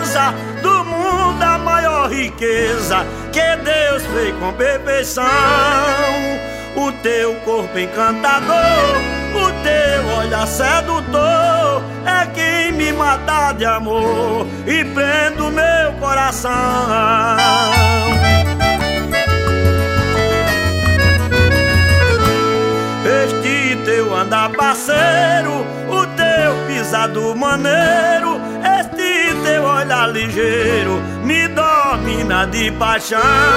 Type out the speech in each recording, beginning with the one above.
beleza do mundo, a maior riqueza que Deus fez com perfeição. O teu corpo encantador, o teu olhar sedutor é quem me mata de amor e prende o meu coração. Este teu andar parceiro, o teu pisado maneiro, este teu olhar ligeiro me domina de paixão.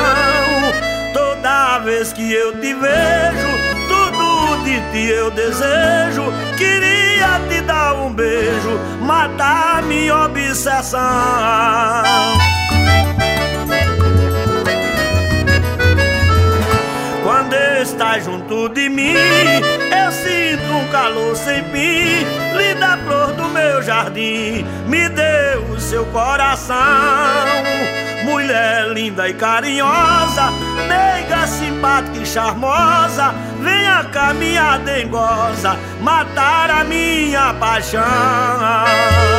Toda vez que eu te vejo, tudo de ti eu desejo. Queria te dar um beijo, matar minha obsessão. Quando estás junto de mim, eu sinto um calor sem fim. Linda flor do meu jardim, me deu o seu coração. Mulher linda e carinhosa, meiga, simpática e charmosa, venha cá minha dengosa, matar a minha paixão.